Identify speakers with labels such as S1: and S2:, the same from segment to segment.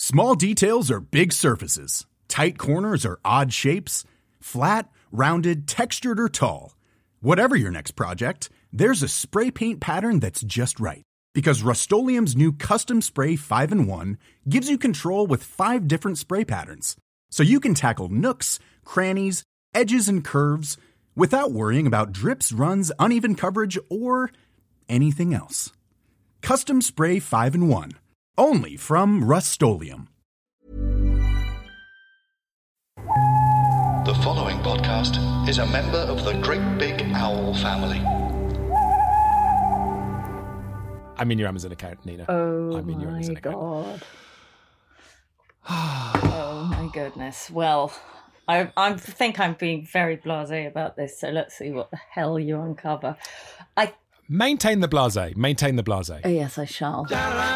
S1: Small details are big surfaces. Tight corners are odd shapes. Flat, rounded, textured, or tall. Whatever your next project, there's a spray paint pattern that's just right. Because Rust-Oleum's new Custom Spray 5-in-1 gives you control with 5 different spray patterns. So you can tackle nooks, crannies, edges, and curves without worrying about drips, runs, uneven coverage, or anything else. Custom Spray 5-in-1. Only from Rust-Oleum.
S2: The following podcast is a member of the Great Big Owl family.
S3: I'm in your Amazon account, Nina.
S4: Oh,
S3: I'm in your Amazon
S4: my
S3: account.
S4: God. Oh, my goodness. Well, I think I'm being very blasé about this, so let's see what the hell you uncover.
S3: Maintain the blasé. Maintain the blasé.
S4: Oh, yes, I shall.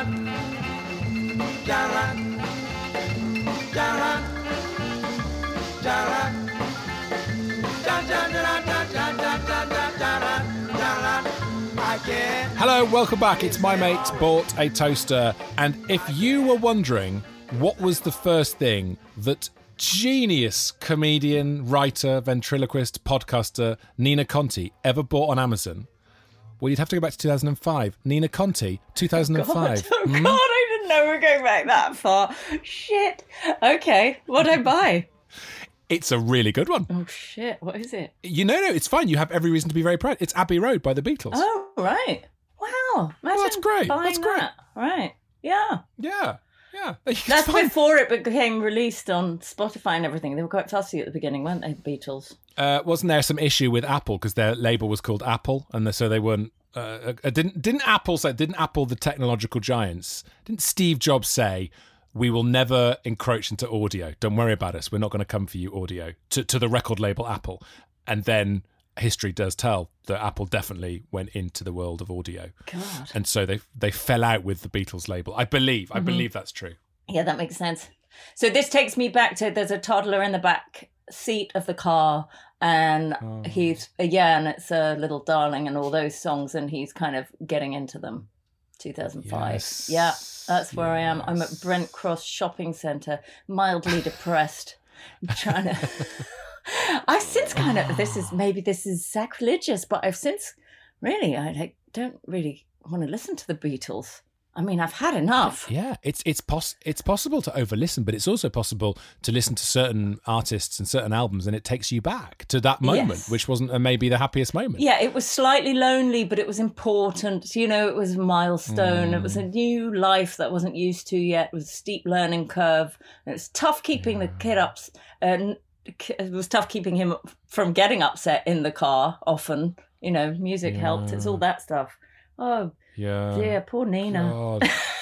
S3: Hello, welcome back. It's My Mate Bought a Toaster. And if you were wondering what was the first thing that genius comedian, writer, ventriloquist, podcaster Nina Conti ever bought on Amazon, well, you'd have to go back to 2005. Nina Conti, 2005.
S4: Oh, God, I didn't know we were going back that far. Shit. Okay, what'd I buy?
S3: It's a really good one.
S4: Oh, shit. What is it?
S3: No, it's fine. You have every reason to be very proud. It's Abbey Road by the Beatles.
S4: Oh, right. Wow. Imagine
S3: that's great.
S4: buying
S3: That's great.
S4: that. Right. Yeah.
S3: Yeah. It's
S4: That's
S3: fine.
S4: before it became released on Spotify and everything. They were quite fussy at the beginning, weren't they, the Beatles?
S3: Wasn't there some issue with Apple because their label was called Apple, and so they weren't? Didn't Apple the technological giants? Didn't Steve Jobs say, "We will never encroach into audio. Don't worry about us. We're not going to come for you, audio." To the record label Apple, and then history does tell that Apple definitely went into the world of audio.
S4: God.
S3: And so they fell out with the Beatles label. I believe that's true.
S4: Yeah, that makes sense. So this takes me back to there's a toddler in the back seat of the car, and he's and it's a little darling and all those songs, and he's kind of getting into them. 2005.
S3: Yes.
S4: Yeah, that's where I am. I'm at Brent Cross Shopping Centre, mildly depressed. I'm trying to... I've since kind of... This is sacrilegious, but I've since... Really, I don't really want to listen to the Beatles. I mean, I've had enough.
S3: Yeah, it's possible to over-listen, but it's also possible to listen to certain artists and certain albums, and it takes you back to that moment, which wasn't maybe the happiest moment.
S4: Yeah, it was slightly lonely, but it was important. You know, it was a milestone. It was a new life that I wasn't used to yet. It was a steep learning curve. And it was tough keeping the kid up. It was tough keeping him from getting upset in the car often. You know, music helped. It's all that stuff. Oh,
S3: yeah.
S4: Dear, poor Nina.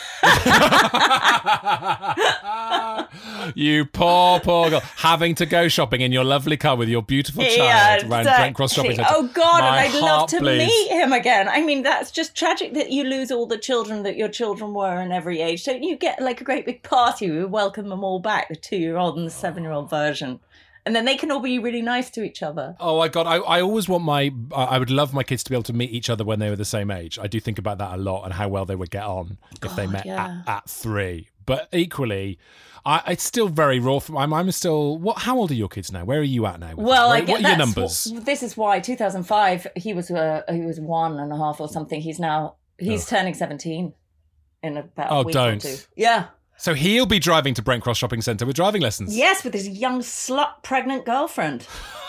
S3: You poor girl, having to go shopping in your lovely car with your beautiful child around Brent Cross Shopping Centre.
S4: Oh God, and I'd love to
S3: please.
S4: meet him again. I mean, that's just tragic that you lose all the children that your children were in every age. So you get like a great big party. We welcome them all back, the 2-year-old and the 7-year-old version. And then they can all be really nice to each other. Oh, my God.
S3: I always want I would love my kids to be able to meet each other when they were the same age. I do think about that a lot and how well they would get on if they met at 3. But equally, it's still very raw. I'm still... How old are your kids now? Where are you at now?
S4: Well,
S3: what are your numbers?
S4: This is why 2005, he was 1.5 or something. He's turning 17 in about a week or 2. Yeah.
S3: So he'll be driving to Brent Cross Shopping Centre with driving lessons.
S4: Yes, with his young slut pregnant girlfriend.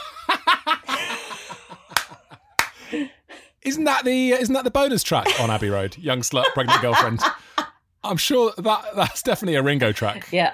S3: Isn't that the bonus track on Abbey Road? Young slut pregnant girlfriend. I'm sure that's definitely a Ringo track.
S4: Yeah.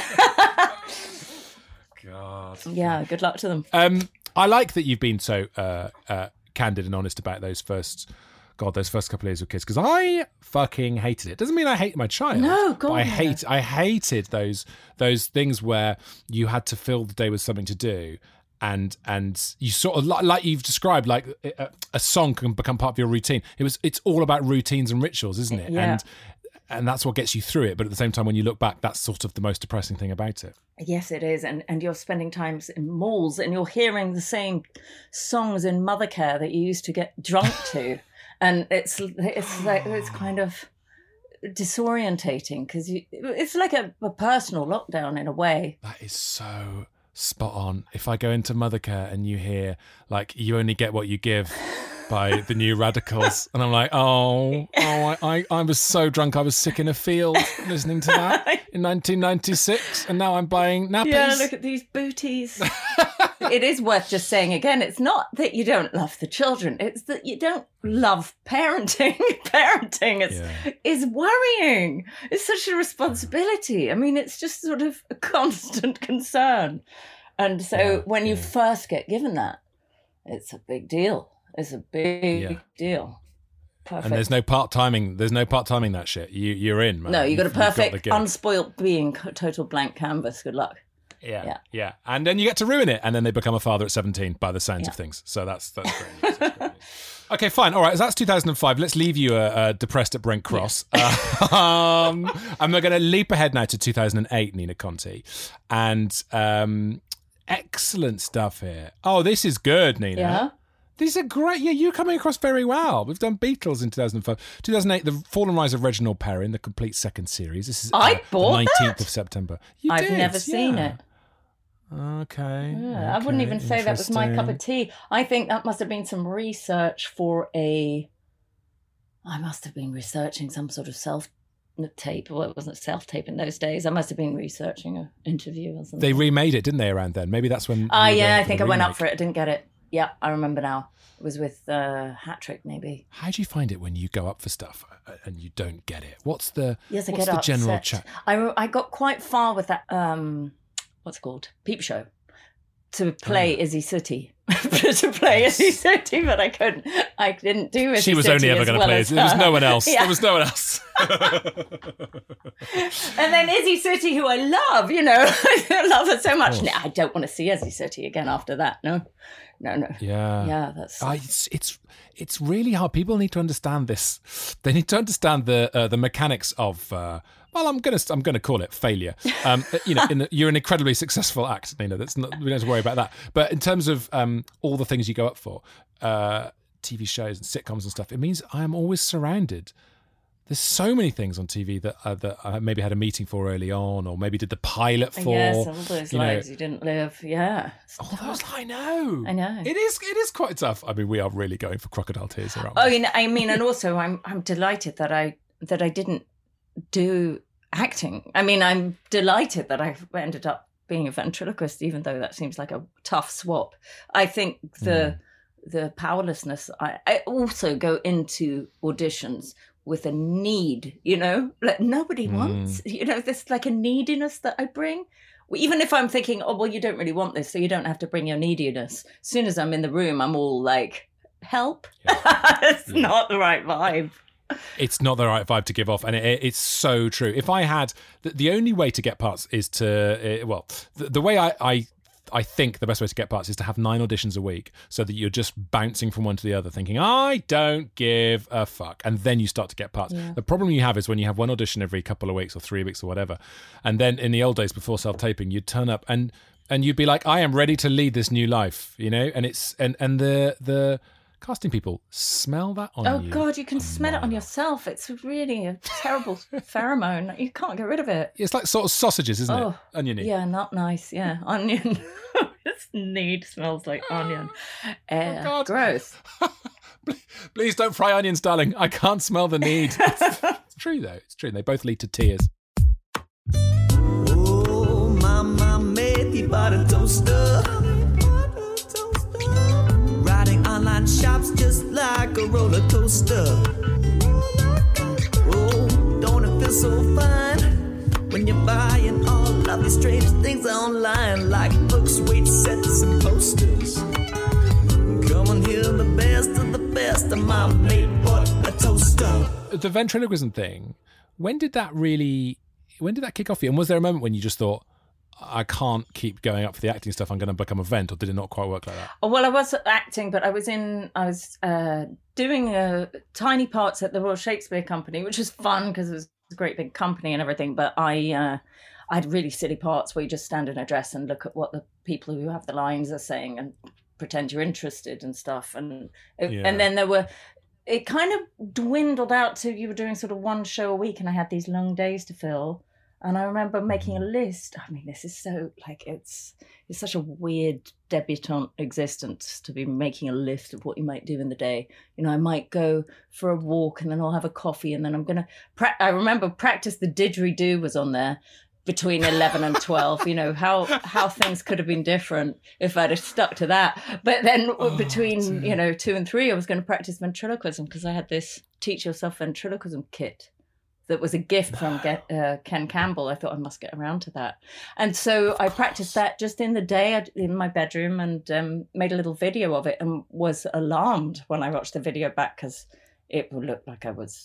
S3: God.
S4: Yeah. Good luck to them.
S3: I like that you've been so candid and honest about those first couple of years with kids, because I fucking hated it. Doesn't mean I hate my child.
S4: No, God.
S3: But I hated those things where you had to fill the day with something to do, and you sort of like you've described, like a song can become part of your routine. It's all about routines and rituals, isn't it?
S4: Yeah.
S3: And that's what gets you through it. But at the same time, when you look back, that's sort of the most depressing thing about it.
S4: Yes, it is. And you're spending time in malls and you're hearing the same songs in Mothercare that you used to get drunk to. And it's kind of disorientating because it's like a personal lockdown in a way.
S3: That is so spot on. If I go into Mothercare and you hear like You Only Get What You Give by the New Radicals, and I'm like, I was so drunk I was sick in a field listening to that in 1996, and now I'm buying nappies.
S4: Yeah, look at these booties. It is worth just saying again, it's not that you don't love the children, it's that you don't love parenting. Parenting is worrying. It's such a responsibility. I mean, it's just sort of a constant concern. And so when you first get given that, it's a big deal. It's a big deal. Perfect.
S3: And there's no part-timing. There's no part-timing that shit. You're in, man.
S4: No, you got a perfect, unspoilt being, total blank canvas. Good luck.
S3: Yeah. And then you get to ruin it, and then they become a father at 17 by the sounds of things. So that's great. That's great news. Okay, fine. All right, so that's 2005. Let's leave you depressed at Brent Cross. And we're going to leap ahead now to 2008, Nina Conti. And excellent stuff here. Oh, this is good, Nina.
S4: Yeah.
S3: These are great. Yeah, you're coming across very well. We've done Beatles in 2005. 2008, The Fall and Rise of Reginald Perrin, the complete second series. This is
S4: I bought
S3: the 19th of September.
S4: I've never seen it.
S3: Okay.
S4: Yeah, I wouldn't even say that was my cup of tea. I think that must have been some research for I must have been researching some sort of self-tape. Well, it wasn't self-tape in those days. I must have been researching an interview or something.
S3: They remade it, didn't they, around then? Maybe that's when...
S4: I think I went up for it. I didn't get it. Yeah, I remember now. It was with Hat Trick, maybe.
S3: How do you find it when you go up for stuff and you don't get it? What's the
S4: general
S3: chat?
S4: I got quite far with that, what's it called? Peep Show. To play Izzy Sooty. Izzy Sooty, but I couldn't. I didn't do Izzy Sooty.
S3: She was only ever going to play Izzy. There was no one else.
S4: Yeah.
S3: There was no one else.
S4: And then Izzy Sooty, who I love, I love her so much. No, I don't want to see Izzy Sooty again after that. No.
S3: Yeah.
S4: That's
S3: it's really hard. People need to understand this. They need to understand the mechanics of. I'm gonna call it failure. You're an incredibly successful act, Nina. We don't have to worry about that. But in terms of all the things you go up for, TV shows and sitcoms and stuff, it means I am always surrounded. There's so many things on TV that I maybe had a meeting for early on, or maybe did the pilot for.
S4: Yes, all those lives you didn't live. Yeah.
S3: I know. It is quite tough. I mean, we are really going for crocodile tears here, aren't we?
S4: And also I'm delighted that I didn't do acting. I mean, I'm delighted that I ended up being a ventriloquist, even though that seems like a tough swap. I think the powerlessness. I also go into auditions with a need, like nobody wants, there's like a neediness that I bring. Even if I'm thinking, oh, well, you don't really want this, so you don't have to bring your neediness. As soon as I'm in the room, I'm all like, help. Yeah. It's not the right vibe.
S3: It's not the right vibe to give off, and it's so true. If I had... The only way to get parts is to... the way I think the best way to get parts is to have 9 auditions a week so that you're just bouncing from one to the other thinking, I don't give a fuck. And then you start to get parts. Yeah. The problem you have is when you have one audition every couple of weeks or 3 weeks or whatever. And then in the old days before self-taping, you'd turn up and you'd be like, I am ready to lead this new life, and it's, and the casting people smell that on you.
S4: Oh God, you can smell it on yourself. It's really a terrible pheromone. You can't get rid of it.
S3: It's like sort of sausages, isn't it? Oniony.
S4: Yeah, not nice. Yeah, onion. This need smells like onion.
S3: Oh God.
S4: Gross.
S3: Please don't fry onions, darling. I can't smell the need. It's true though. It's true. They both lead to tears.
S5: Oh, mama made the butter toaster. Online shops just like a roller coaster. Oh, don't it feel so fun when you're buying all of these strange things online, like books, weight sets, and posters. Come and hear the best of the best of my made butter toaster.
S3: The ventriloquism thing, when did that kick off for you? And was there a moment when you just thought, I can't keep going up for the acting stuff, I'm going to become a vent, or did it not quite work like that?
S4: Well, I was acting, but I was doing tiny parts at the Royal Shakespeare Company, which was fun because it was a great big company and everything, but I had really silly parts where you just stand in a dress and look at what the people who have the lines are saying and pretend you're interested and stuff. And then there were... it kind of dwindled out to you were doing sort of one show a week, and I had these long days to fill. And I remember making a list. I mean, this is so like it's such a weird debutante existence to be making a list of what you might do in the day. You know, I might go for a walk and then I'll have a coffee and then I'm going to I remember practice the didgeridoo was on there between 11 and 12. You know, how things could have been different if I'd have stuck to that. But then between, 2 and 3, I was going to practice ventriloquism because I had this Teach Yourself ventriloquism kit that was a gift from Ken Campbell. I thought I must get around to that. And so I practiced that just in the day in my bedroom and made a little video of it and was alarmed when I watched the video back because it looked like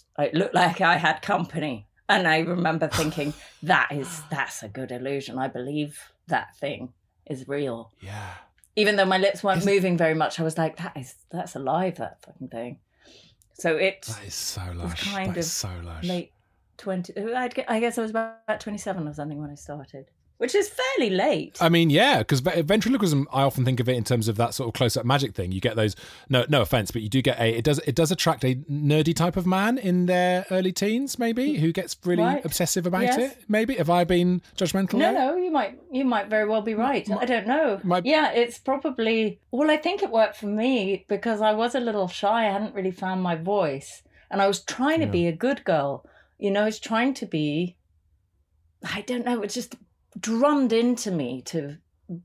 S4: I had company. And I remember thinking, that's a good illusion. I believe that thing is real.
S3: Yeah.
S4: Even though my lips weren't moving very much, I was like, that's alive, that fucking thing. So that
S3: is so lush.
S4: Kind of
S3: so lush.
S4: Late 20. I guess I was about 27 or something when I started, which is fairly late.
S3: I mean, yeah, because ventriloquism, I often think of it in terms of that sort of close-up magic thing. You get those, no offense, but you do get it does attract a nerdy type of man in their early teens, maybe, who gets really obsessive about it. Maybe have I been judgmental?
S4: No, you might very well be right. I don't know. It's probably. Well, I think it worked for me because I was a little shy. I hadn't really found my voice, and I was trying to be a good girl. You know, I was trying to be. I don't know. It's just drummed into me to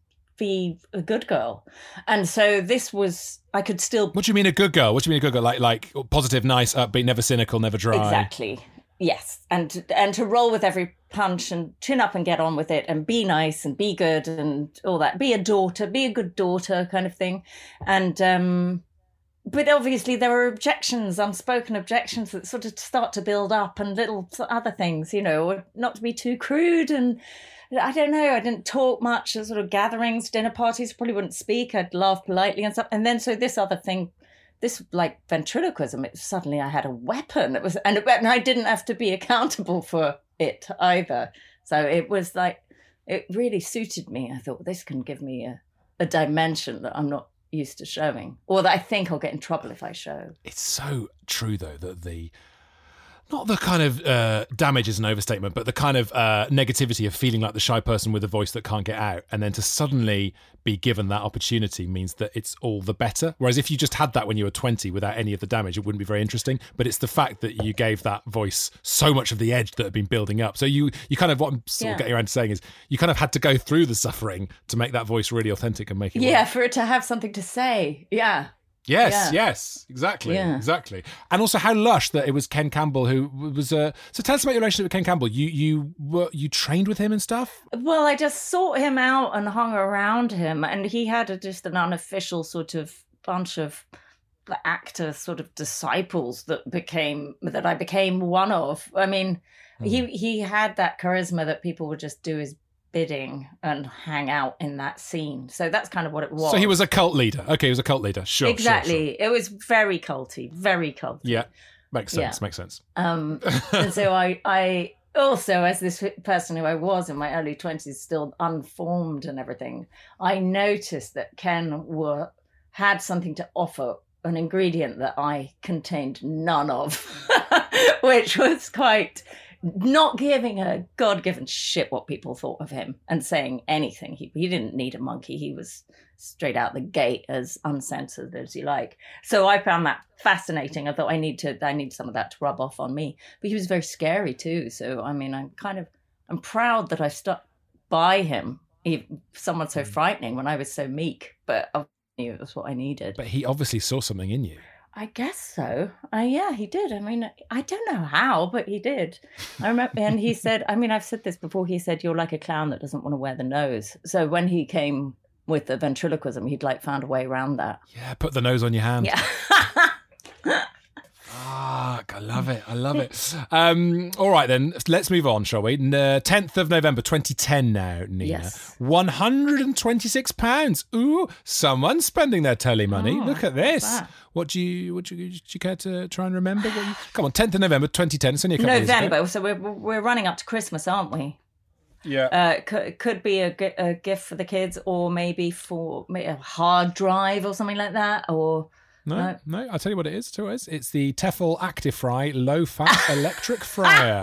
S4: be a good girl, and so this was. I could still.
S3: What do you mean a good girl? What do you mean a good girl? Like positive, nice, upbeat, never cynical, never dry.
S4: Exactly. Yes, and to roll with every punch and chin up and get on with it and be nice and be good and all that. Be a daughter, be a good daughter, kind of thing, and. But obviously there were objections, unspoken objections that sort of start to build up and little other things, or not to be too crude. And I don't know, I didn't talk much at sort of gatherings, dinner parties, probably wouldn't speak. I'd laugh politely and stuff. And then so this other thing, this like ventriloquism, suddenly I had a weapon. It was, and I didn't have to be accountable for it either. So it was like, it really suited me. I thought this can give me a dimension that I'm not used to showing, or that I think I'll get in trouble if I show.
S3: It's so true though that not the kind of damage is an overstatement, but the kind of negativity of feeling like the shy person with a voice that can't get out, and then to suddenly be given that opportunity means that it's all the better. Whereas if you just had that when you were 20 without any of the damage, it wouldn't be very interesting. But it's the fact that you gave that voice so much of the edge that had been building up. So you kind of, what I'm sort of getting around to saying is you kind of had to go through the suffering to make that voice really authentic and make it work.
S4: For it to have something to say.
S3: Yes, exactly. And also how lush that it was Ken Campbell who was so tell us about your relationship with Ken Campbell. You trained with him and stuff?
S4: Well, I just sought him out and hung around him, and he had just an unofficial sort of bunch of actor sort of disciples that I became one of. I mean, he had that charisma that people would just do his bidding and hang out in that scene. So that's kind of what it was.
S3: So he was a cult leader. Okay, he was a cult leader. Sure.
S4: Exactly. Sure. It was very culty.
S3: Yeah. Makes sense.
S4: And so I also, as this person who I was in my early 20s, still unformed and everything, I noticed that Ken had something to offer, an ingredient that I contained none of, which was quite not giving a God-given shit what people thought of him and saying anything. He didn't need a monkey. He was straight out the gate, as uncensored as you like. So I found that fascinating. I thought I need some of that to rub off on me. But he was very scary too. So I mean, I'm proud that I stuck by him. Someone so frightening when I was so meek, but I knew it was what I needed.
S3: But he obviously saw something in you.
S4: I guess so. Yeah, he did. I mean, I don't know how, but he did. I remember, and he said, I mean, I've said this before, he said, you're like a clown that doesn't want to wear the nose. So when he came with the ventriloquism, he'd found a way around that.
S3: Yeah, put the nose on your hand.
S4: Yeah.
S3: I love it. All right, then, let's move on, shall we? 10th of November, 2010 now, Nina.
S4: Yes.
S3: £126. Ooh, someone's spending their telly money. Look at this. Would you care to try and remember? Come on, 10th of November, 2010. It's only a couple of years ago.
S4: November, so we're running up to Christmas, aren't we?
S3: Yeah.
S4: Could be a gift for the kids, or maybe for a hard drive or something like that, or...
S3: No. I'll tell you what it is. It's the Tefal Actifry low-fat electric fryer.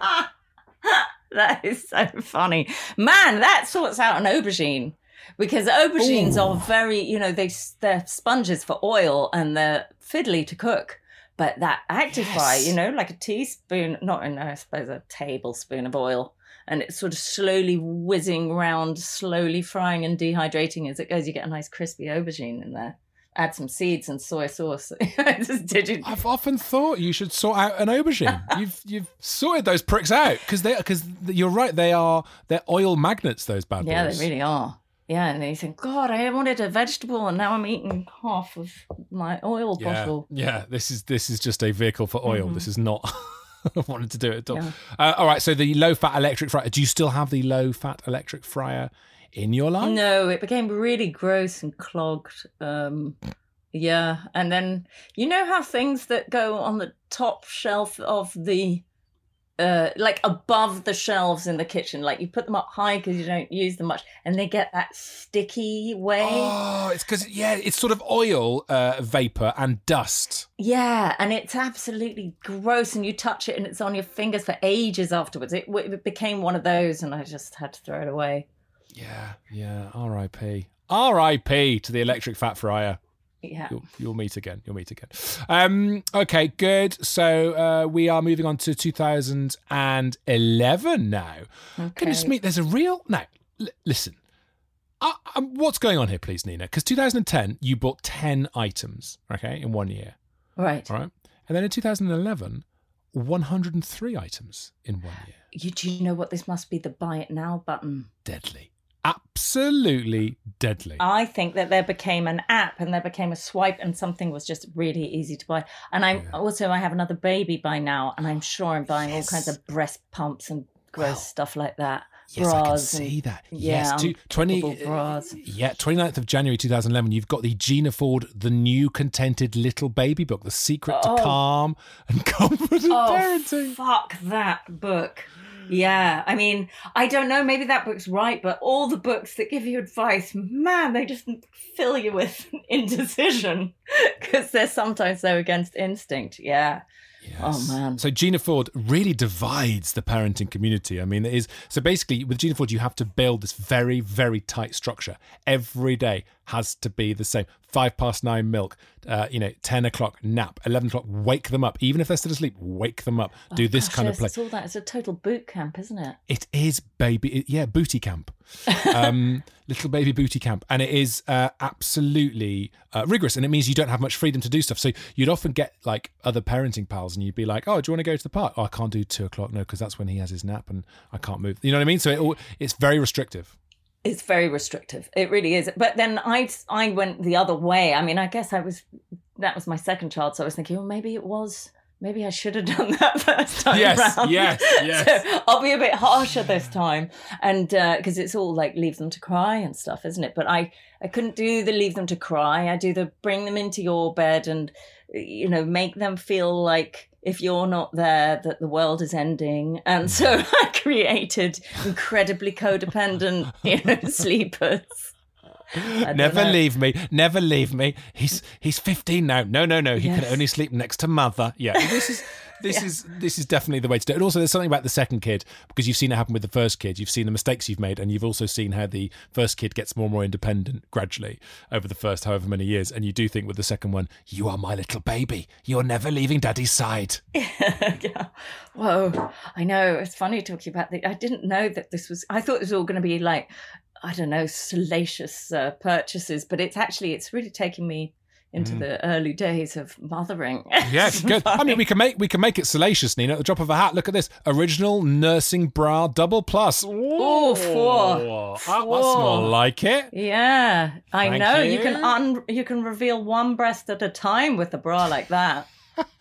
S4: That is so funny. Man, that sorts out an aubergine. Because aubergines are very, they're sponges for oil and they're fiddly to cook. But that Actifry, like a teaspoon, I suppose a tablespoon of oil. And it's sort of slowly whizzing around, slowly frying and dehydrating as it goes. You get a nice crispy aubergine in there. Add some seeds and soy sauce.
S3: I've often thought you should sort out an aubergine. You've sorted those pricks out because you're right. They're oil magnets. Those bad boys.
S4: Yeah, they really are. Yeah, and then you think, God, I wanted a vegetable, and now I'm eating half of my oil bottle.
S3: Yeah, this is just a vehicle for oil. Mm-hmm. This is not. I wanted to do it at all. Yeah. All right, so the low-fat electric fryer. Do you still have the low-fat electric fryer in your life?
S4: No, it became really gross and clogged. Yeah, and then you know how things that go on the top shelf of the, like above the shelves in the kitchen, like you put them up high because you don't use them much, and they get that sticky way.
S3: Oh, it's because it's sort of oil, vapor and dust.
S4: Yeah, and it's absolutely gross, and you touch it, and it's on your fingers for ages afterwards. It became one of those, and I just had to throw it away.
S3: Yeah. R.I.P. to the electric fat fryer.
S4: Yeah.
S3: You'll meet again. Okay, good. So we are moving on to 2011 now.
S4: Okay.
S3: Goodness me, there's a real... Now, listen. What's going on here, please, Nina? Because 2010, you bought 10 items, okay, in 1 year.
S4: Right.
S3: All right. And then in 2011, 103 items in 1 year.
S4: Do you know what this must be? The buy it now button.
S3: Deadly. Absolutely deadly.
S4: I think that there became an app and there became a swipe and something was just really easy to buy. And I have another baby by now, and I'm sure I'm buying all kinds of breast pumps and gross stuff like that.
S3: Yes,
S4: bras
S3: I can see that.
S4: Yeah,
S3: yes, 29th of January 2011, you've got the Gina Ford, The New Contented Little Baby Book, The Secret to Calm and Confident Parenting.
S4: Fuck that book. Yeah, I mean, I don't know, maybe that book's right, but all the books that give you advice, man, they just fill you with indecision because they're sometimes so against instinct. Yeah.
S3: Yes.
S4: Oh, man.
S3: So Gina Ford really divides the parenting community. I mean, it is. So basically, with Gina Ford, you have to build this very, very tight structure. Every day has to be the same. 9:05 milk, 10 o'clock nap, 11 o'clock, wake them up. Even if they're still asleep, wake them up. Do this kind of play.
S4: It's all that. It's a total boot camp, isn't it?
S3: It is, baby. Booty camp. Little baby booty camp. And it is absolutely rigorous. And it means you don't have much freedom to do stuff. So you'd often get like other parenting pals and you'd be like, oh, do you want to go to the park? Oh, I can't do 2 o'clock. No, because that's when he has his nap and I can't move. You know what I mean? So it's very restrictive.
S4: It's very restrictive. It really is. But then I went the other way. I mean, I guess that was my second child. So I was thinking, well, maybe I should have done that first time around.
S3: Yes.
S4: So I'll be a bit harsher this time. And because it's all like leave them to cry and stuff, isn't it? But I couldn't do the leave them to cry. I do the bring them into your bed and, make them feel like if you're not there, that the world is ending. And so I created incredibly codependent, sleepers.
S3: Never leave me. He's 15 now. No. He can only sleep next to mother. Yeah, this is definitely the way to do it. And also, there's something about the second kid because you've seen it happen with the first kid. You've seen the mistakes you've made, and you've also seen how the first kid gets more and more independent gradually over the first however many years. And you do think with the second one, you are my little baby. You're never leaving Daddy's side.
S4: Yeah. Whoa. I know. It's funny talking about I didn't know that this was. I thought it was all going to be like, I don't know, salacious purchases, but it's really taking me into the early days of mothering.
S3: Yes, good. I mean, we can make it salacious, Nina, at the drop of a hat. Look at this. Original nursing bra double plus.
S4: Oh, four.
S3: That's more like it.
S4: Yeah, I know.
S3: you.
S4: You can reveal one breast at a time with a bra like that.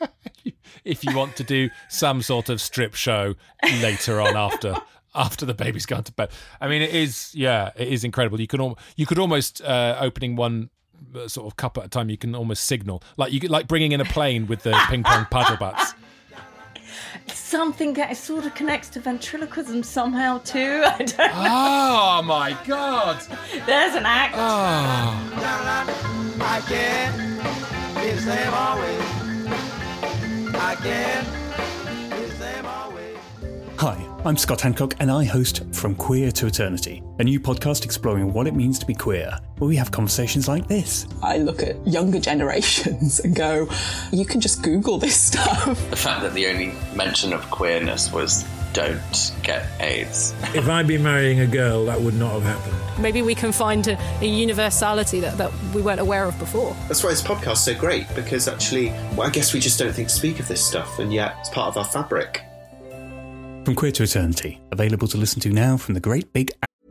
S3: If you want to do some sort of strip show later on after the baby's gone to bed. I mean, it is incredible. You could almost opening one sort of cup at a time. You can almost signal like bringing in a plane with the ping pong paddle bats.
S4: Something that sort of connects to ventriloquism somehow too. I don't know.
S3: Oh my God!
S4: There's an act.
S3: Oh.
S5: I can't the same always. Again, the same always.
S6: Hi, I'm Scott Hancock and I host From Queer to Eternity, a new podcast exploring what it means to be queer, where we have conversations like this.
S7: I look at younger generations and go, you can just Google this stuff.
S8: The fact that the only mention of queerness was don't get AIDS.
S9: If I'd been marrying a girl, that would not have happened.
S10: Maybe we can find a universality that we weren't aware of before.
S11: That's why this podcast's so great, because actually, I guess we just don't think to speak of this stuff, and yet it's part of our fabric.
S6: From Queer to Eternity, available to listen to now from the Great Big...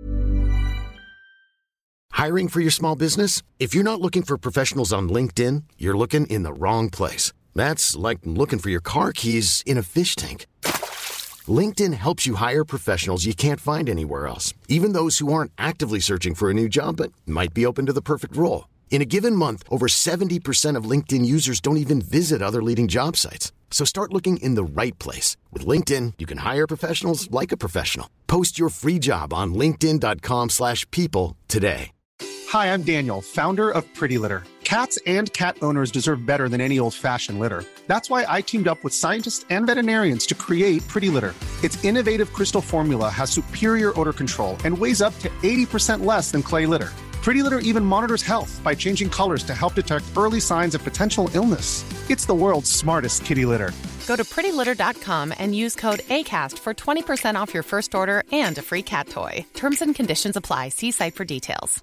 S12: Hiring for your small business? If you're not looking for professionals on LinkedIn, you're looking in the wrong place. That's like looking for your car keys in a fish tank. LinkedIn helps you hire professionals you can't find anywhere else, even those who aren't actively searching for a new job but might be open to the perfect role. In a given month, over 70% of LinkedIn users don't even visit other leading job sites. So start looking in the right place. With LinkedIn, you can hire professionals like a professional. Post your free job on linkedin.com/people today.
S13: Hi, I'm Daniel, founder of Pretty Litter. Cats and cat owners deserve better than any old-fashioned litter. That's why I teamed up with scientists and veterinarians to create Pretty Litter. Its innovative crystal formula has superior odor control and weighs up to 80% less than clay litter. Pretty Litter even monitors health by changing colors to help detect early signs of potential illness. It's the world's smartest kitty litter.
S14: Go to prettylitter.com and use code ACAST for 20% off your first order and a free cat toy. Terms and conditions apply. See site for details.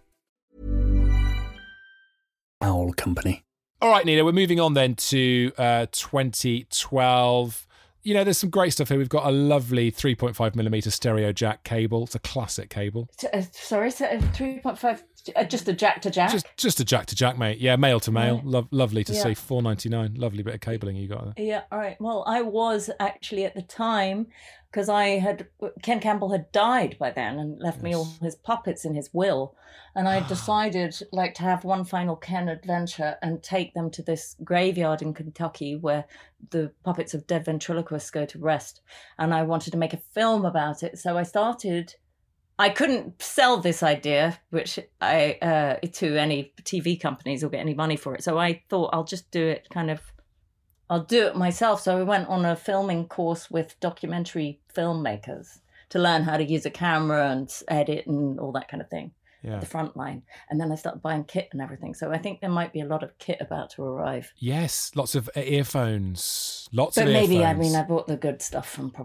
S6: Owl Company.
S3: All right, Nina, we're moving on then to 2012. You know, there's some great stuff here. We've got a lovely 3.5mm stereo jack cable. It's a classic cable.
S4: Sorry, 3.5, just a jack to jack?
S3: Just a jack to jack, mate. Yeah, male to male.
S4: Right.
S3: Lovely to
S4: Yeah.
S3: see. $4.99. Lovely bit of cabling you got there.
S4: Yeah, all right. Well, I was actually at the time, because Ken Campbell had died by then and left me all his puppets in his will. And I decided to have one final Ken adventure and take them to this graveyard in Kentucky where the puppets of dead ventriloquists go to rest. And I wanted to make a film about it. So I couldn't sell this idea, which to any TV companies or get any money for it. So I thought I'll just do it I'll do it myself. So I went on a filming course with documentary filmmakers to learn how to use a camera and edit and all that kind of thing.
S3: Yeah.
S4: The front line. And then I started buying kit and everything. So I think there might be a lot of kit about to arrive.
S3: Yes, lots of earphones.
S4: But maybe, I bought the good stuff from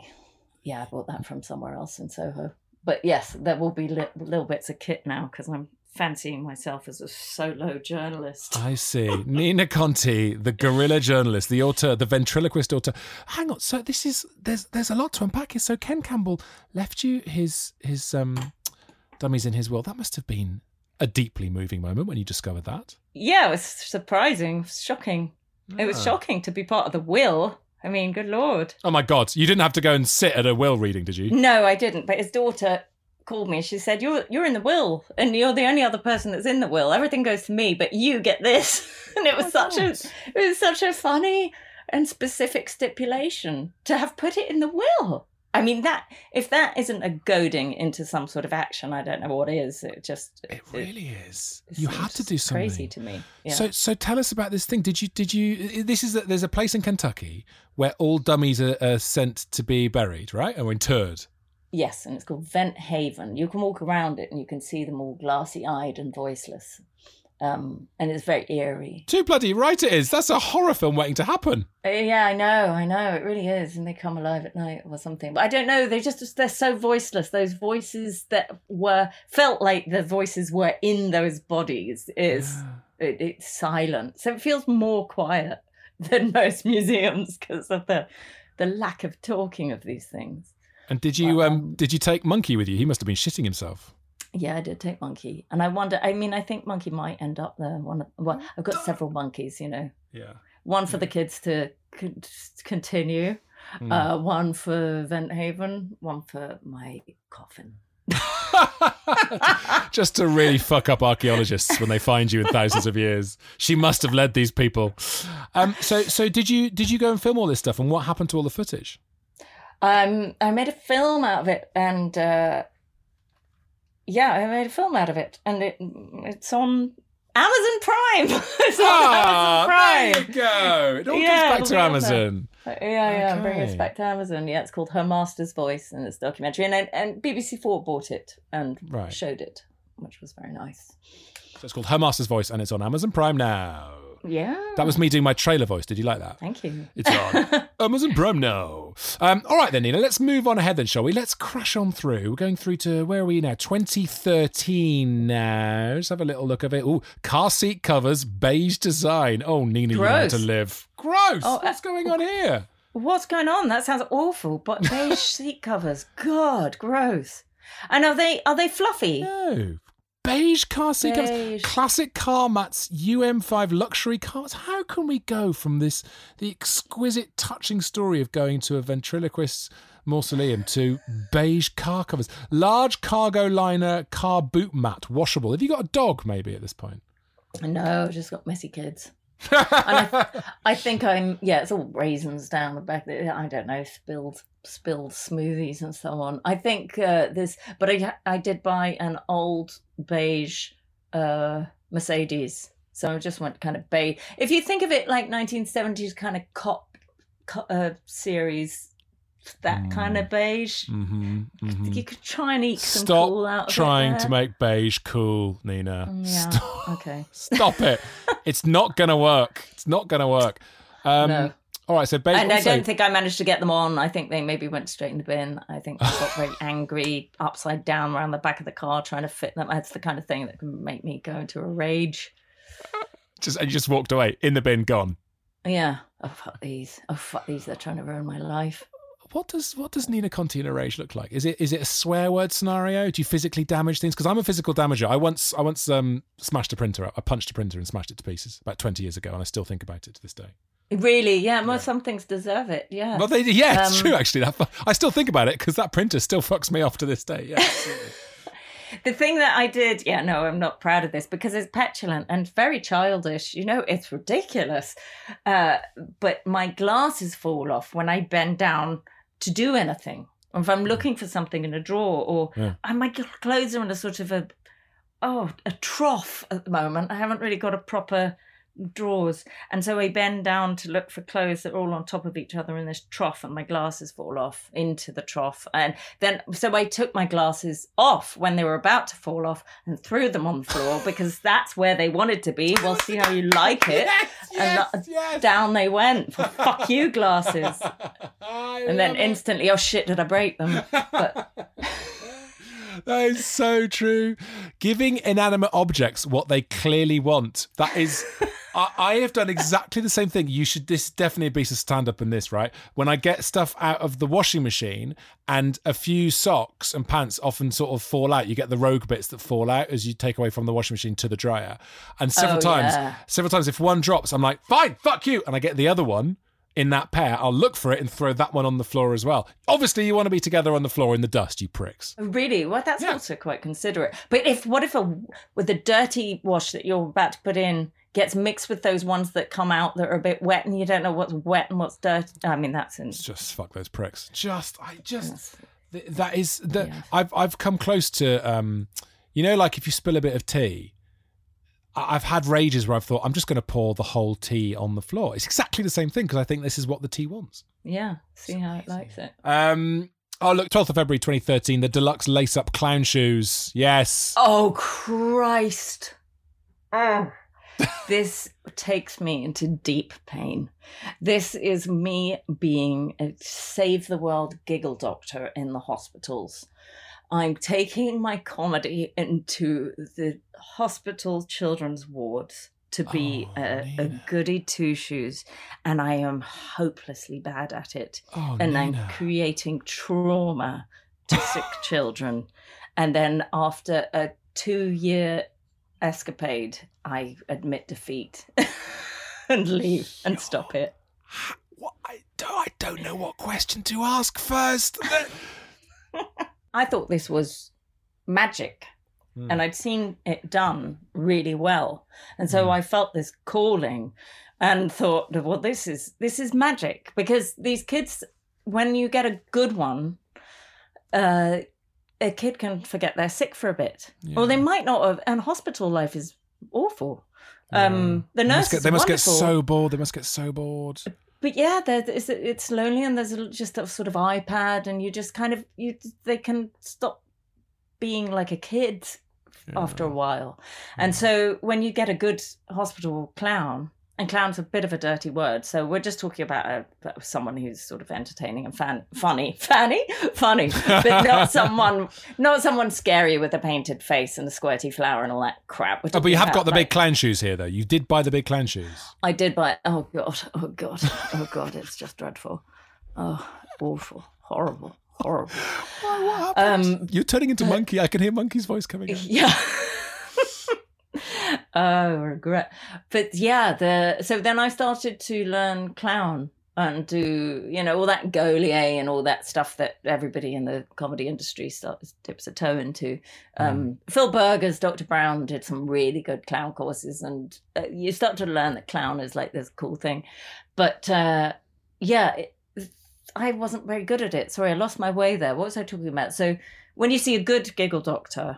S4: I bought that from somewhere else in Soho. But yes, there will be little bits of kit now because I'm fancying myself as a solo journalist.
S3: I see. Nina Conti, the guerrilla journalist, the author, the ventriloquist author. Hang on. So there's a lot to unpack here. So Ken Campbell left you his dummies in his will. That must have been a deeply moving moment when you discovered that.
S4: Yeah, it was surprising. It was shocking. It was shocking to be part of the will. I mean, good Lord.
S3: Oh my God. You didn't have to go and sit at a will reading, did you?
S4: No, I didn't. But his daughter called me. She said, you're in the will and you're the only other person that's in the will. Everything goes to me, but you get this. And it was such a funny and specific stipulation to have put it in the will. I mean, if that isn't a goading into some sort of action, I don't know what is. It
S3: really is. You had to do something.
S4: Crazy to me. Yeah.
S3: So tell us about this thing. Did you? There's a place in Kentucky where all dummies are sent to be buried, right, or interred.
S4: Yes, and it's called Vent Haven. You can walk around it and you can see them all glassy-eyed and voiceless. And it's very eerie.
S3: Too bloody right it is. That's a horror film waiting to happen.
S4: Yeah, I know. It really is. And they come alive at night or something. But I don't know. They're so voiceless. Those voices that felt like the voices were in those bodies it's silent. So it feels more quiet than most museums because of the lack of talking of these things.
S3: And did you take Monkey with you? He must have been shitting himself.
S4: Yeah, I did take Monkey. And I wonder, I think Monkey might end up there. I've got several monkeys, you know.
S3: Yeah.
S4: One for the kids to continue, one for Vent Haven, one for my coffin.
S3: Just to really fuck up archaeologists when they find you in thousands of years. She must have led these people. So did you go and film all this stuff? And what happened to all the footage?
S4: I made a film out of it, and I made a film out of it, and it's on Amazon Prime. It's on Amazon Prime.
S3: There you go. It all comes back to Amazon.
S4: Yeah, bring us back to Amazon. Yeah, it's called Her Master's Voice, and it's a documentary. And BBC4 bought it and showed it, which was very nice.
S3: So it's called Her Master's Voice, and it's on Amazon Prime now.
S4: Yeah.
S3: That was me doing my trailer voice. Did you like that?
S4: Thank you.
S3: It's on Amazon Prime now. All right then, Nina, let's move on ahead then, shall we? Let's crash on through. We're going through to, where are we now? 2013 now. Let's have a little look of it. Oh, car seat covers, beige design. Oh, Nina, you know how to live. Gross. What's going on here?
S4: What's going on? That sounds awful. But beige seat covers. God, gross. And are they fluffy?
S3: No. Beige car seat covers, classic car mats, UM5 luxury cars. How can we go from the exquisite, touching story of going to a ventriloquist's mausoleum to beige car covers? Large cargo liner car boot mat, washable. Have you got a dog maybe at this point?
S4: No, I've just got messy kids. And I think it's all raisins down the back. I don't know, spilled smoothies and so on. I think but I did buy an old beige Mercedes, so I just went kind of beige. If you think of it like 1970s kind of cop series, that kind of beige. You could try and eke some cool out of it.
S3: Stop trying to make beige cool, Nina.
S4: Yeah. Okay.
S3: Stop it. It's not going to work. It's not going to work.
S4: No.
S3: All right, so beige.
S4: And I don't think I managed to get them on. I think they maybe went straight in the bin. I think I got very angry, upside down around the back of the car trying to fit them. That's the kind of thing that can make me go into a rage.
S3: You just walked away, in the bin, gone.
S4: Yeah. Oh, fuck these. They're trying to ruin my life.
S3: What does Nina Conti in a rage look like? Is it a swear word scenario? Do you physically damage things? Because I'm a physical damager. I once smashed a printer up. I punched a printer and smashed it to pieces about 20 years ago, and I still think about it to this day.
S4: Really? Yeah. Some things deserve it. Yeah.
S3: Well, it's true actually. I still think about it because that printer still fucks me off to this day. Yeah.
S4: The thing that I did, I'm not proud of this because it's petulant and very childish. It's ridiculous. But my glasses fall off when I bend down to do anything. If I'm looking for something in a drawer, or my clothes are in a sort of a trough at the moment. I haven't really got a proper drawers, and so I bend down to look for clothes that are all on top of each other in this trough, and my glasses fall off into the trough. And then so I took my glasses off when they were about to fall off and threw them on the floor because that's where they wanted to be. Well, see how you like it. Yes. Down they went. Fuck you, glasses. And then instantly, oh shit, did I break them? But
S3: that is so true. Giving inanimate objects what they clearly want. That is... I have done exactly the same thing. This definitely be a stand-up in this, right? When I get stuff out of the washing machine and a few socks and pants often sort of fall out, you get the rogue bits that fall out as you take away from the washing machine to the dryer. And several times, if one drops, I'm like, fine, fuck you. And I get the other one in that pair. I'll look for it and throw that one on the floor as well. Obviously, you want to be together on the floor in the dust, you pricks.
S4: Really? Well, that's also quite considerate. But what if with the dirty wash that you're about to put in gets mixed with those ones that come out that are a bit wet and you don't know what's wet and what's dirty? I mean, it's
S3: just fuck those pricks. I've come close to, like if you spill a bit of tea, I've had rages where I've thought, I'm just going to pour the whole tea on the floor. It's exactly the same thing because I think this is what the tea wants.
S4: Yeah, see how it likes it.
S3: Oh, look, 12th of February 2013, the deluxe lace-up clown shoes. Yes.
S4: Oh, Christ. Oh. This takes me into deep pain. This is me being a save the world giggle doctor in the hospitals. I'm taking my comedy into the hospital children's wards to be a goody two-shoes, and I am hopelessly bad at it. And I'm creating trauma to sick children. And then after a 2-year escapade, I admit defeat and leave and stop it.
S3: I don't know what question to ask first.
S4: I thought this was magic, and I'd seen it done really well, and so I felt this calling and thought, well, this is magic, because these kids, when you get a good one, a kid can forget they're sick for a bit, or they might not have. And hospital life is awful. The nurses
S3: they must get
S4: wonderful.
S3: so bored. They must get so bored.
S4: But yeah, it's lonely, and there's just a sort of iPad, and you just kind of they can stop being like a kid after a while. And so when you get a good hospital clown, and clown's a bit of a dirty word, so we're just talking about someone who's sort of entertaining and funny, but not someone scary with a painted face and a squirty flower and all that crap.
S3: But you have got the big clown shoes here, though. You did buy the big clown shoes.
S4: I did buy. Oh god, it's just dreadful. Oh, awful, horrible.
S3: What happened? You're turning into Monkey. I can hear Monkey's voice coming in.
S4: Yeah. Oh, regret. But yeah, so then I started to learn clown and do, all that Gaulier and all that stuff that everybody in the comedy industry dips a toe into. Phil Berger's Dr. Brown did some really good clown courses, and you start to learn that clown is like this cool thing. But I wasn't very good at it. Sorry, I lost my way there. What was I talking about? So when you see a good giggle doctor,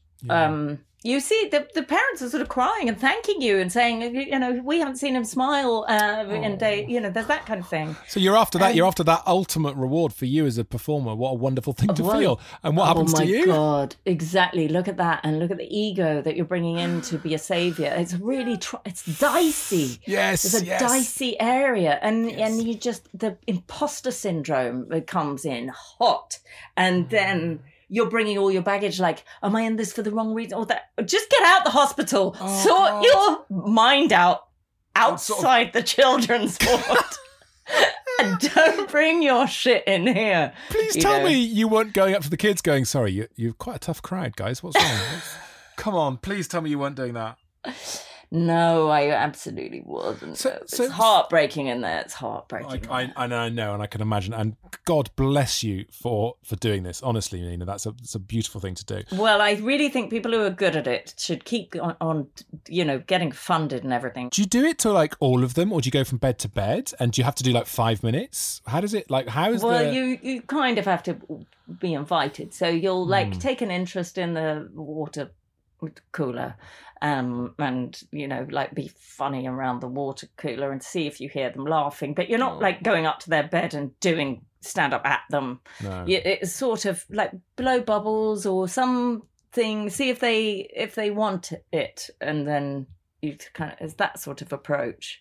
S4: you see the parents are sort of crying and thanking you and saying, we haven't seen him smile in day. There's that kind of thing.
S3: So you're after that. You're after that ultimate reward for you as a performer. What a wonderful thing to feel. And what happens to you?
S4: Oh my God! Exactly. Look at that, and look at the ego that you're bringing in to be a savior. It's really it's dicey.
S3: Yes,
S4: it's a dicey area, and you just the imposter syndrome comes in hot, and then you're bringing all your baggage, like, am I in this for the wrong reason? Or that, just get out the hospital. Sort your mind out outside the children's ward. And don't bring your shit in here.
S3: Please tell me you weren't going up to the kids going, sorry, you're quite a tough crowd, guys. What's wrong? Come on, please tell me you weren't doing that.
S4: No, I absolutely wasn't. So it's heartbreaking in there. It's heartbreaking.
S3: I know, and I can imagine. And God bless you for doing this. Honestly, Nina, that's a beautiful thing to do.
S4: Well, I really think people who are good at it should keep on getting funded and everything.
S3: Do you do it to like all of them, or do you go from bed to bed? And do you have to do like 5 minutes? How does it like? How is
S4: you kind of have to be invited. So you'll take an interest in the water cooler. And be funny around the water cooler and see if you hear them laughing, but you're not like going up to their bed and doing stand up at them. No. It's sort of like blow bubbles or something, see if they want it, and then you kind of, it's that sort of approach.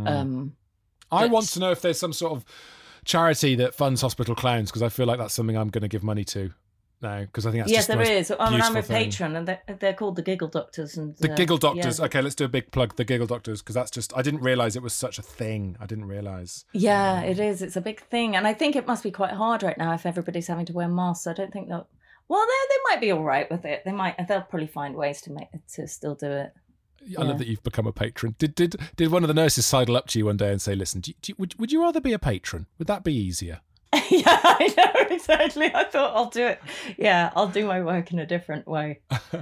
S3: I want to know if there's some sort of charity that funds hospital clowns, because I feel like that's something I'm going to give money to. No, because I think that's
S4: there is. I'm a patron, and they're called the Giggle Doctors. And
S3: the Giggle Doctors. Yeah. Okay, let's do a big plug. The Giggle Doctors, because that's just. I didn't realise it was such a thing. I didn't realise.
S4: Yeah, it is. It's a big thing, and I think it must be quite hard right now if everybody's having to wear masks. I don't think that. Well, they might be all right with it. They'll probably find ways to still do it.
S3: I love that you've become a patron. Did one of the nurses sidle up to you one day and say, "Listen, would you rather be a patron? Would that be easier?"
S4: Yeah, I know, exactly. I thought I'll do it. Yeah, I'll do my work in a different way.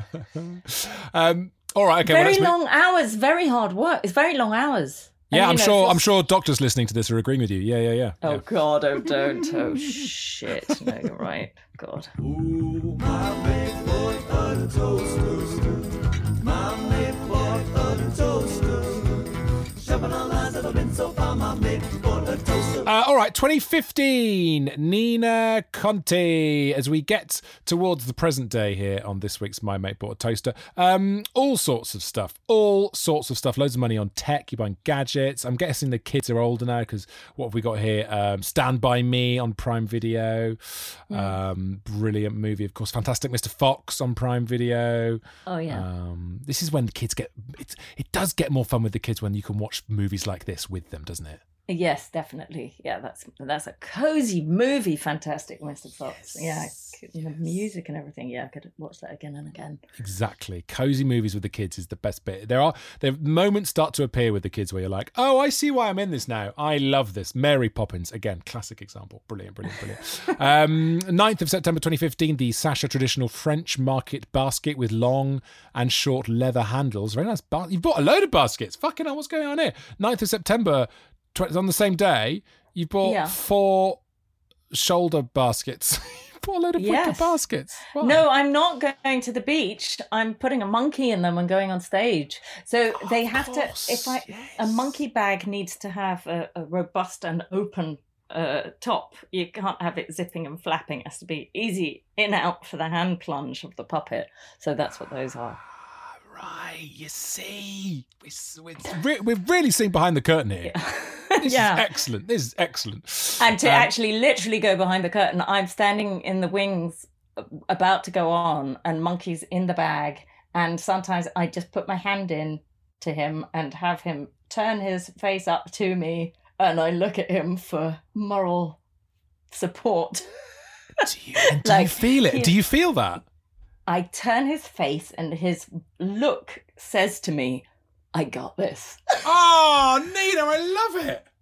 S3: All right, okay.
S4: Very long hours, very hard work. It's very long hours.
S3: Yeah, and I'm sure doctors listening to this are agreeing with you. Yeah.
S4: Oh, God, oh, don't. Oh, shit. No, you're right. God. Ooh, my big boy of the toaster. My big boy of the toaster. Shopping on lines that have been so far, my big boy of the toaster.
S3: All right, 2015, Nina Conti. As we get towards the present day here on this week's My Mate Bought a Toaster, all sorts of stuff. Loads of money on tech. You're buying gadgets. I'm guessing the kids are older now, because what have we got here? Stand By Me on Prime Video. Brilliant movie, of course. Fantastic Mr. Fox on Prime Video.
S4: Oh, yeah.
S3: This is when the kids it does get more fun with the kids when you can watch movies like this with them, doesn't it?
S4: Yes, definitely. Yeah, that's a cozy movie. Fantastic, Mr. Fox. Yes. Yeah, the music and everything. Yeah, I could watch that again and again.
S3: Exactly. Cozy movies with the kids is the best bit. There moments start to appear with the kids where you're like, oh, I see why I'm in this now. I love this. Mary Poppins, again, classic example. Brilliant. 9th of September 2015, the Sacha traditional French market basket with long and short leather handles. Very nice. You've bought a load of baskets. Fucking hell, what's going on here? 9th of September, on the same day, you bought 4 shoulder baskets. What a load of wicker baskets. Why?
S4: No, I'm not going to the beach. I'm putting a monkey in them and going on stage. So they have a monkey bag needs to have a robust and open top. You can't have it zipping and flapping. It has to be easy in out for the hand plunge of the puppet. So that's what those are.
S3: Right, you see, we've really seen behind the curtain here. This is excellent. This is excellent.
S4: And to actually literally go behind the curtain, I'm standing in the wings about to go on, and Monkey's in the bag. And sometimes I just put my hand in to him and have him turn his face up to me, and I look at him for moral support.
S3: Do you feel it? Do you feel that?
S4: I turn his face and his look says to me, I got this.
S3: Oh, Nina, I love it.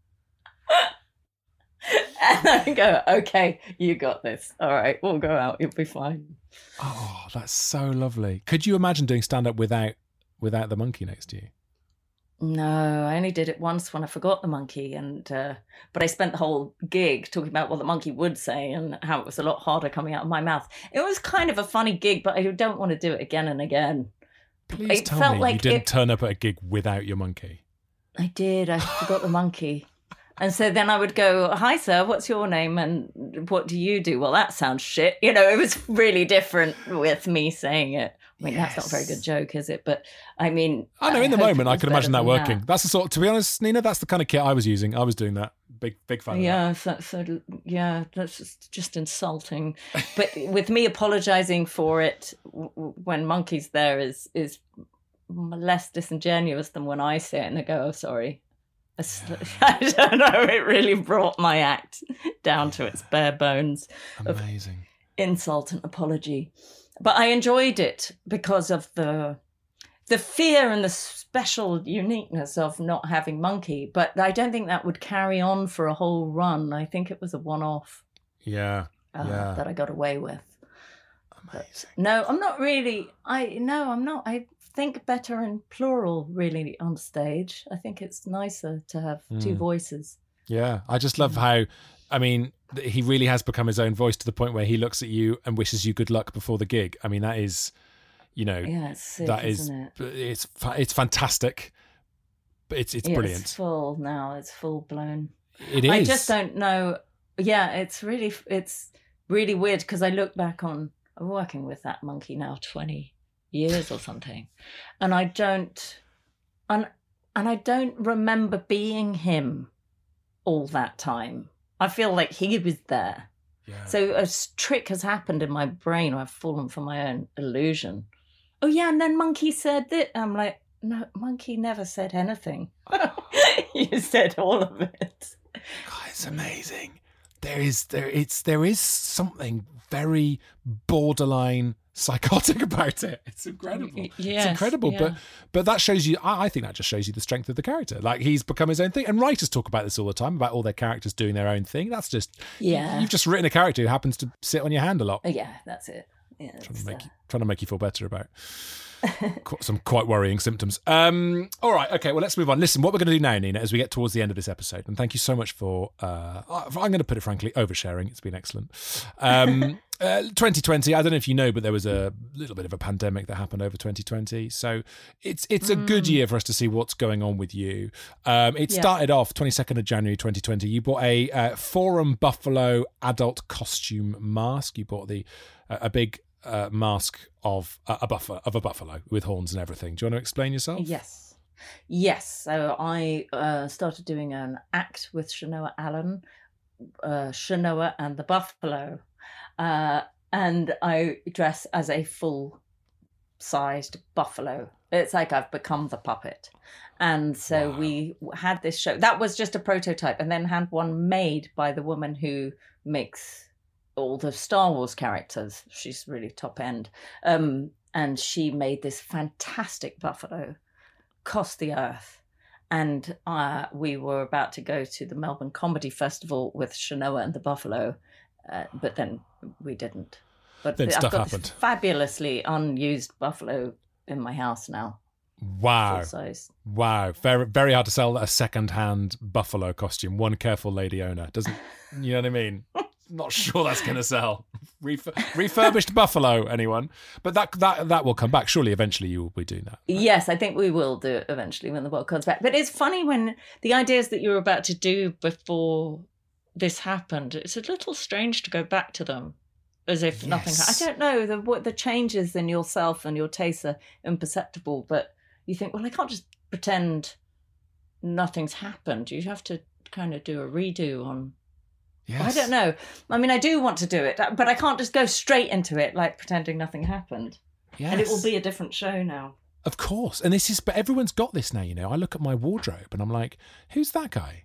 S4: And I go, okay, you got this. All right, we'll go out. You'll be fine.
S3: Oh, that's so lovely. Could you imagine doing stand-up without the monkey next to you?
S4: No, I only did it once when I forgot the monkey, but I spent the whole gig talking about what the monkey would say and how it was a lot harder coming out of my mouth. It was kind of a funny gig, but I don't want to do it again and again.
S3: Please tell me you didn't turn up at a gig without your monkey.
S4: I did. I forgot the monkey. And so then I would go, hi, sir, what's your name? And what do you do? Well, that sounds shit. You know, it was really different with me saying it. I mean, that's not a very good joke, is it? But I mean...
S3: I know, in the moment, I could imagine that working. That's the sort, to be honest, Nina, that's the kind of kit I was using. I was doing that. Big fan of that.
S4: That's just insulting. But with me apologising for it when Monkey's there is less disingenuous than when I say it and I go, oh, sorry. I don't know, it really brought my act down to its bare bones.
S3: Amazing.
S4: Of insult and apology. But I enjoyed it because of the fear and the special uniqueness of not having Monkey. But I don't think that would carry on for a whole run. I think it was a one-off.
S3: Yeah.
S4: That I got away with.
S3: Amazing.
S4: But no, I'm not really. I'm not. I think better in plural, really, on stage. I think it's nicer to have two voices.
S3: Yeah, I just love how, I mean, he really has become his own voice to the point where he looks at you and wishes you good luck before the gig. I mean, that is, you know,
S4: it's sick,
S3: that
S4: isn't
S3: is, it's fantastic. But it's brilliant.
S4: It's full now. It's full blown.
S3: It is.
S4: I just don't know. Yeah, it's really weird because I look back on working with that monkey now 20 years or something, and I don't remember being him all that time. I feel like he was there. Yeah. So a trick has happened in my brain. I've fallen for my own illusion. Oh yeah, and then Monkey said that. I'm like, no, Monkey never said anything. You said all of it.
S3: God, it's amazing. There is something very borderline psychotic about it. It's incredible.
S4: Yes,
S3: it's incredible.
S4: Yeah.
S3: But that shows you, I think that just shows you the strength of the character. Like, he's become his own thing. And writers talk about this all the time, about all their characters doing their own thing. That's just, you've just written a character who happens to sit on your hand a lot.
S4: Yeah, that's it. Yeah,
S3: trying to make you feel better about some quite worrying symptoms. All right, okay, well, let's move on. Listen, what we're going to do now, Nina, as we get towards the end of this episode, and thank you so much for, I'm going to put it frankly, oversharing. It's been excellent. 2020, I don't know if you know, but there was a little bit of a pandemic that happened over 2020. So it's a good year for us to see what's going on with you. It started off 22nd of January 2020. You bought a Forum Buffalo adult costume mask. You bought a big mask of a buffalo with horns and everything. Do you want to explain yourself?
S4: Yes. So I started doing an act with Shanoa Allen, Shanoa and the Buffalo, and I dress as a full-sized buffalo. It's like I've become the puppet. And so we had this show. That was just a prototype, and then had one made by the woman who makes all the Star Wars characters. She's really top end. And she made this fantastic buffalo, cost the earth. And we were about to go to the Melbourne Comedy Festival with Shanoa and the Buffalo, but then we didn't. But
S3: then
S4: I've got
S3: happened.
S4: This fabulously unused buffalo in my house now.
S3: Wow.
S4: Full size.
S3: Wow. Very, very hard to sell a second-hand buffalo costume. One careful lady owner. You know what I mean? Not sure that's going to sell. Refurbished buffalo, anyone? But that will come back. Surely, eventually, you will be doing that.
S4: Yes, I think we will do it eventually when the world comes back. But it's funny when the ideas that you were about to do before this happened, it's a little strange to go back to them as if nothing. I don't know, the changes in yourself and your tastes are imperceptible, but you think, well, I can't just pretend nothing's happened. You have to kind of do a redo on. Yes. I don't know. I mean, I do want to do it, but I can't just go straight into it like pretending nothing happened. Yes. And it will be a different show now.
S3: Of course. And but everyone's got this now, you know. I look at my wardrobe and I'm like, who's that guy?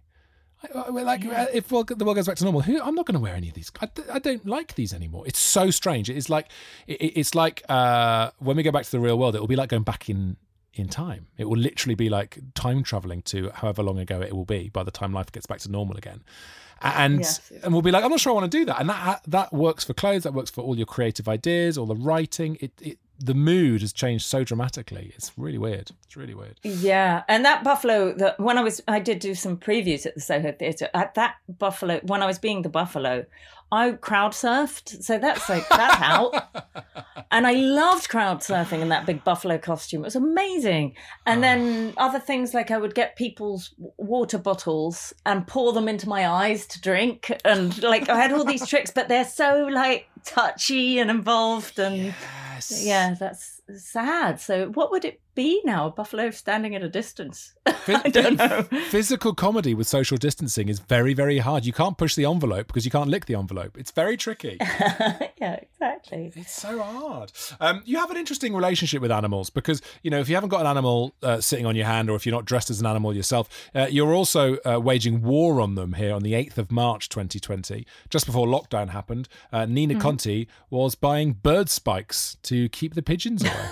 S3: If the world goes back to normal, I'm not going to wear any of these. I don't like these anymore. It's so strange. It's like when we go back to the real world, it will be like going back in time. It will literally be like time traveling to however long ago it will be by the time life gets back to normal again. And we'll be like, I'm not sure I want to do that. And that works for clothes. That works for all your creative ideas, all the writing. The mood has changed so dramatically. It's really weird.
S4: Yeah, and that Buffalo, when I did do some previews at the Soho Theatre. At that Buffalo, when I was being the Buffalo, I crowd surfed. So that's out. And I loved crowd surfing in that big Buffalo costume. It was amazing. And then other things like I would get people's water bottles and pour them into my eyes to drink. And like I had all these tricks, but they're so like touchy and involved and. Yeah, that's sad. So what would it be now? A buffalo standing at a distance? I don't know.
S3: Physical comedy with social distancing is very, very hard. You can't push the envelope because you can't lick the envelope. It's very tricky.
S4: Yeah, exactly.
S3: It's so hard. You have an interesting relationship with animals because, you know, if you haven't got an animal sitting on your hand or if you're not dressed as an animal yourself, you're also waging war on them here on the 8th of March 2020. Just before lockdown happened, Nina Conti was buying bird spikes to keep the pigeons away.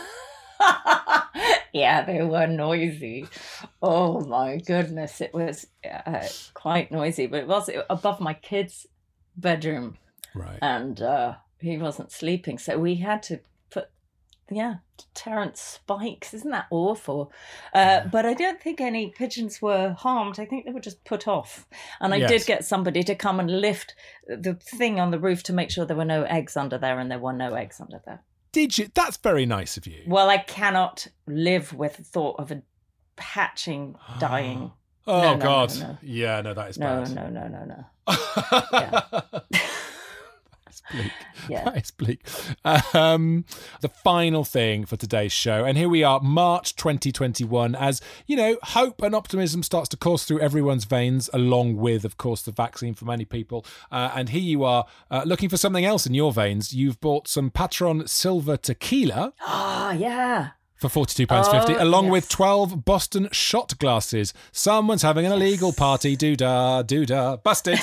S4: Yeah, they were noisy. Oh my goodness, it was quite noisy, but it was above my kid's bedroom.
S3: Right.
S4: And he wasn't sleeping, so we had to put, deterrent spikes. Isn't that awful? But I don't think any pigeons were harmed. I think they were just put off. And I did get somebody to come and lift the thing on the roof to make sure there were no eggs under there, and there were no eggs under there.
S3: Did you? That's very nice of you.
S4: Well, I cannot live with the thought of a hatching dying.
S3: Oh, God. No. Yeah, no, that is bad.
S4: No.
S3: That's bleak.
S4: Yeah.
S3: That is bleak. The final thing for today's show, and here we are, March 2021, as, you know, hope and optimism starts to course through everyone's veins, along with, of course, the vaccine for many people. And here you are looking for something else in your veins. You've bought some Patron Silver Tequila.
S4: Yeah.
S3: For £42.50, along with 12 Boston shot glasses. Someone's having an illegal party. Doo-dah. Busted.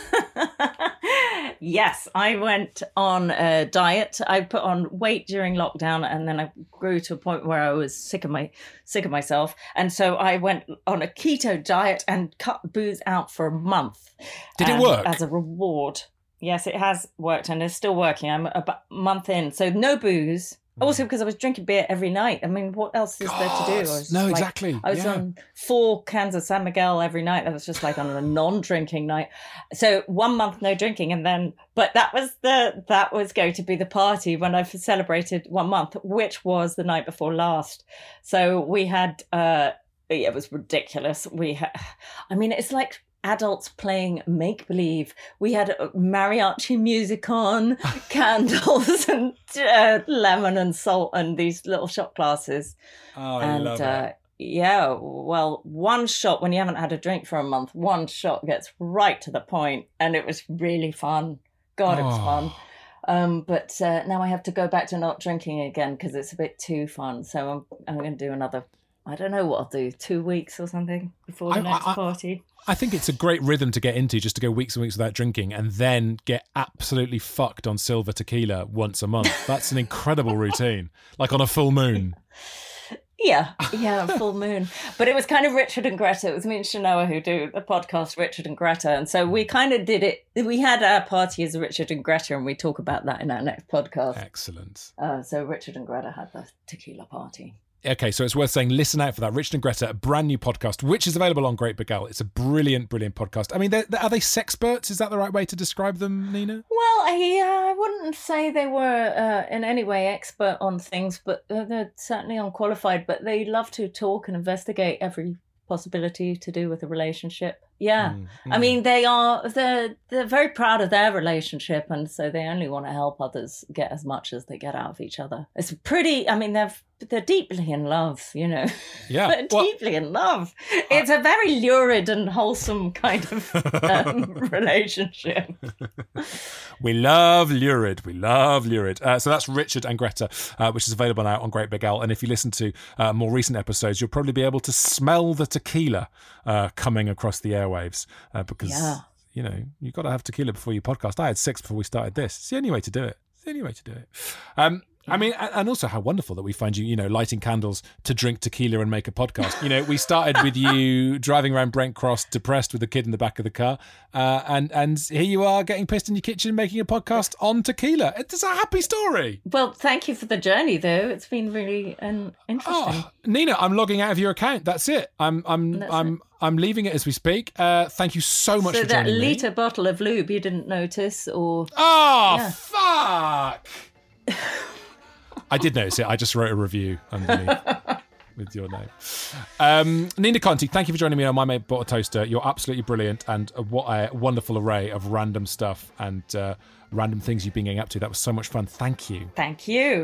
S4: Yes, I went on a diet. I put on weight during lockdown, and then I grew to a point where I was sick of myself. And so I went on a keto diet and cut booze out for a month.
S3: Did it work?
S4: As a reward. Yes, it has worked, and it's still working. I'm about a month in, so no booze. Also, because I was drinking beer every night. I mean, what else is there to do?
S3: Exactly.
S4: I was on 4 cans of San Miguel every night. That was just like on a non-drinking night. So 1 month no drinking, and then, but that was going to be the party when I celebrated 1 month, which was the night before last. So we had, it was ridiculous. It's like adults playing make-believe. We had mariachi music on, candles and lemon and salt and these little shot glasses.
S3: Oh, I love it.
S4: Yeah, well, one shot, when you haven't had a drink for a month, one shot gets right to the point, and it was really fun. God, it was fun. But now I have to go back to not drinking again because it's a bit too fun. So I'm going to do another, I don't know what I'll do, 2 weeks or something before the next party.
S3: I think it's a great rhythm to get into, just to go weeks and weeks without drinking and then get absolutely fucked on silver tequila once a month. That's an incredible routine, like on a full moon.
S4: Yeah, full moon. But it was kind of Richard and Greta. It was me and Shanoa who do the podcast Richard and Greta. And so we kind of did it. We had our party as Richard and Greta, and we talk about that in our next podcast.
S3: Excellent.
S4: So Richard and Greta had the tequila party.
S3: Okay, so it's worth saying, listen out for that. Richard and Greta, a brand new podcast, which is available on Great Big Owl. It's a brilliant, brilliant podcast. I mean, are they sexperts? Is that the right way to describe them, Nina?
S4: Well, I wouldn't say they were in any way expert on things, but they're certainly unqualified. But they love to talk and investigate every possibility to do with a relationship. Yeah. I mean, they're very proud of their relationship, and so they only want to help others get as much as they get out of each other. It's pretty, I mean, they're deeply in love, you know.
S3: Yeah.
S4: They're deeply in love. It's a very lurid and wholesome kind of relationship.
S3: We love lurid. We love lurid. So that's Richard and Greta, which is available now on Great Big Owl. And if you listen to more recent episodes, you'll probably be able to smell the tequila coming across the airwaves because, you know, you've got to have tequila before you podcast. I had 6 before we started this. It's the only way to do it. I mean, and also how wonderful that we find you, you know, lighting candles to drink tequila and make a podcast. You know, we started with you driving around Brent Cross depressed with a kid in the back of the car. And here you are getting pissed in your kitchen making a podcast on tequila. It's a happy story.
S4: Well, thank you for the journey, though. It's been really interesting.
S3: Oh, Nina, I'm logging out of your account. That's it. I'm leaving it as we speak. Thank you so much for joining me.
S4: So that litre bottle of lube you didn't notice, or...
S3: Oh, fuck! I did notice it. I just wrote a review underneath with your name. Nina Conti, thank you for joining me on My Mate Bought a Toaster. You're absolutely brilliant, and what a wonderful array of random stuff and random things you've been getting up to. That was so much fun. Thank you.
S4: Thank you.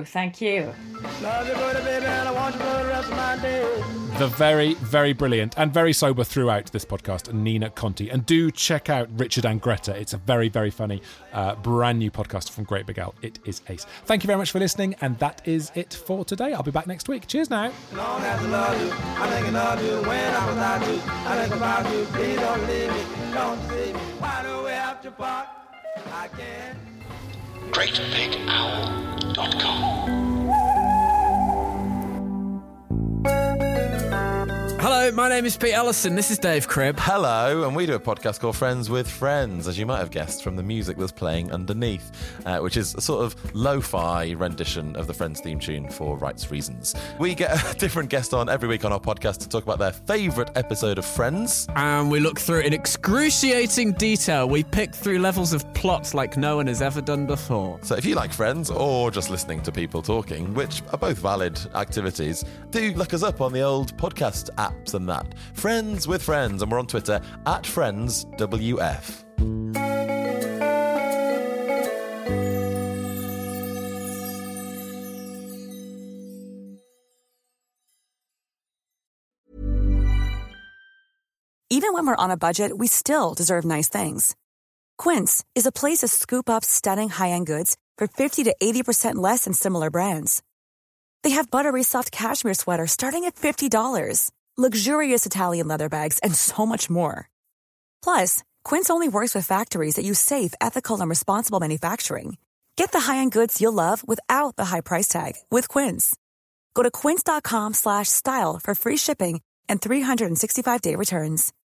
S3: The very, very brilliant and very sober throughout this podcast, Nina Conti. And do check out Richard and Greta. It's a very, very funny, brand new podcast from Great Big Owl. It is ace. Thank you very much for listening, and that is it for today. I'll be back next week. Cheers now.
S5: Long as I love you, I'm thinking of you when I'm without you. I think about you, please don't leave me, don't see me. Why do we have to part? I can't.
S2: GreatBigOwl.com.
S15: Hello, my name is Pete Ellison. This is Dave Cribb.
S16: Hello, and we do a podcast called Friends with Friends, as you might have guessed from the music that's playing underneath, which is a sort of lo-fi rendition of the Friends theme tune for rights reasons. We get a different guest on every week on our podcast to talk about their favourite episode of Friends.
S15: And we look through it in excruciating detail. We pick through levels of plots like no one has ever done before.
S16: So if you like Friends, or just listening to people talking, which are both valid activities, do look us up on the old podcast apps and that. Friends with Friends, and we're on Twitter @FriendsWF.
S17: Even when we're on a budget, we still deserve nice things. Quince is a place to scoop up stunning high-end goods for 50 to 80% less than similar brands. They have buttery soft cashmere sweaters starting at $50, luxurious Italian leather bags, and so much more. Plus, Quince only works with factories that use safe, ethical, and responsible manufacturing. Get the high-end goods you'll love without the high price tag with Quince. Go to quince.com/style for free shipping and 365-day returns.